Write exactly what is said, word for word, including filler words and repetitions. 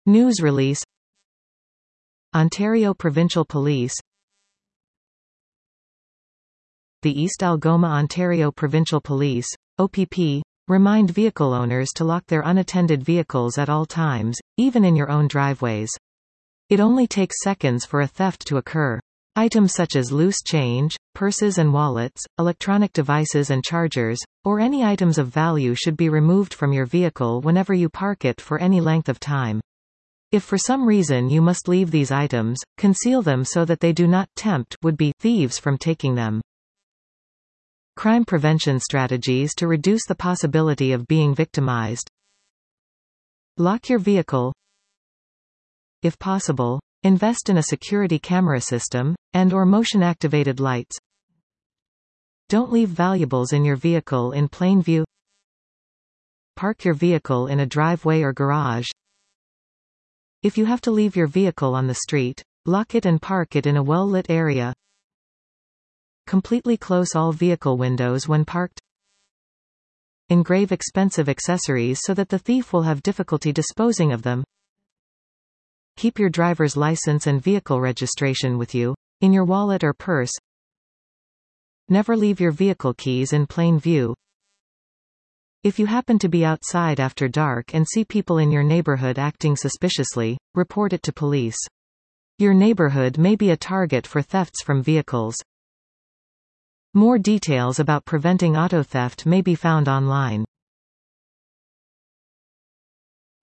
News release. Ontario Provincial Police. The East Algoma Ontario Provincial Police, O P P, remind vehicle owners to lock their unattended vehicles at all times, even in your own driveways. It only takes seconds for a theft to occur. Items such as loose change, purses and wallets, electronic devices and chargers, or any items of value should be removed from your vehicle whenever you park it for any length of time. If for some reason you must leave these items, conceal them so that they do not tempt would-be thieves from taking them. Crime prevention strategies to reduce the possibility of being victimized. Lock your vehicle. If possible, invest in a security camera system, and or motion-activated lights. Don't leave valuables in your vehicle in plain view. Park your vehicle in a driveway or garage. If you have to leave your vehicle on the street, lock it and park it in a well-lit area. Completely close all vehicle windows when parked. Engrave expensive accessories so that the thief will have difficulty disposing of them. Keep your driver's license and vehicle registration with you, in your wallet or purse. Never leave your vehicle keys in plain view. If you happen to be outside after dark and see people in your neighborhood acting suspiciously, report it to police. Your neighborhood may be a target for thefts from vehicles. More details about preventing auto theft may be found online.